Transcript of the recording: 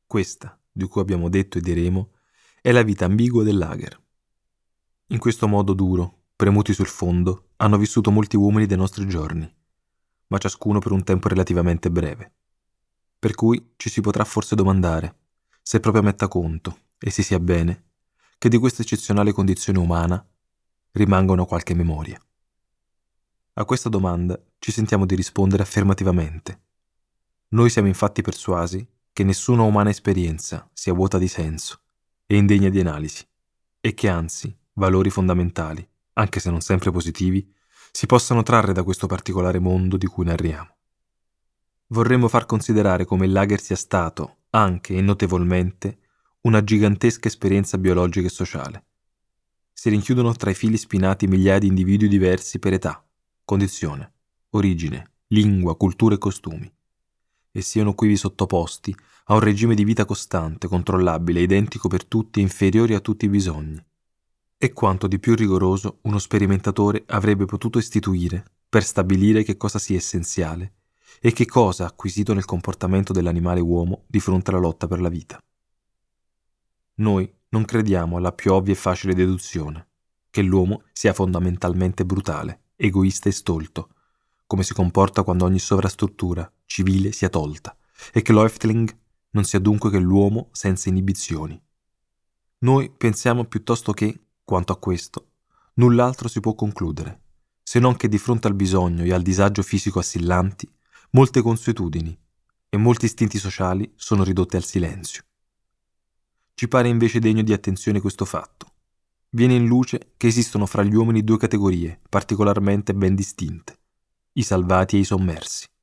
Questa, di cui abbiamo detto e diremo, è la vita ambigua del lager. In questo modo duro, premuti sul fondo, hanno vissuto molti uomini dei nostri giorni, ma ciascuno per un tempo relativamente breve. Per cui ci si potrà forse domandare, se proprio metta conto, e si sia bene, che di questa eccezionale condizione umana rimanga una qualche memoria. A questa domanda ci sentiamo di rispondere affermativamente. Noi siamo infatti persuasi che nessuna umana esperienza sia vuota di senso e indegna di analisi, e che anzi valori fondamentali, anche se non sempre positivi, si possano trarre da questo particolare mondo di cui narriamo. Vorremmo far considerare come il lager sia stato, anche e notevolmente, una gigantesca esperienza biologica e sociale. Si rinchiudono tra i fili spinati migliaia di individui diversi per età, condizione, origine, lingua, cultura e costumi, e siano quivi sottoposti a un regime di vita costante, controllabile, identico per tutti e inferiore a tutti i bisogni. E quanto di più rigoroso uno sperimentatore avrebbe potuto istituire per stabilire che cosa sia essenziale e che cosa ha acquisito nel comportamento dell'animale uomo di fronte alla lotta per la vita. Noi non crediamo alla più ovvia e facile deduzione, che l'uomo sia fondamentalmente brutale, egoista e stolto, come si comporta quando ogni sovrastruttura civile sia tolta, e che lo Efteling non sia dunque che l'uomo senza inibizioni. Noi pensiamo piuttosto che, quanto a questo, null'altro si può concludere, se non che di fronte al bisogno e al disagio fisico assillanti, molte consuetudini e molti istinti sociali sono ridotti al silenzio. Ci pare invece degno di attenzione questo fatto. Viene in luce che esistono fra gli uomini due categorie particolarmente ben distinte, i salvati e i sommersi.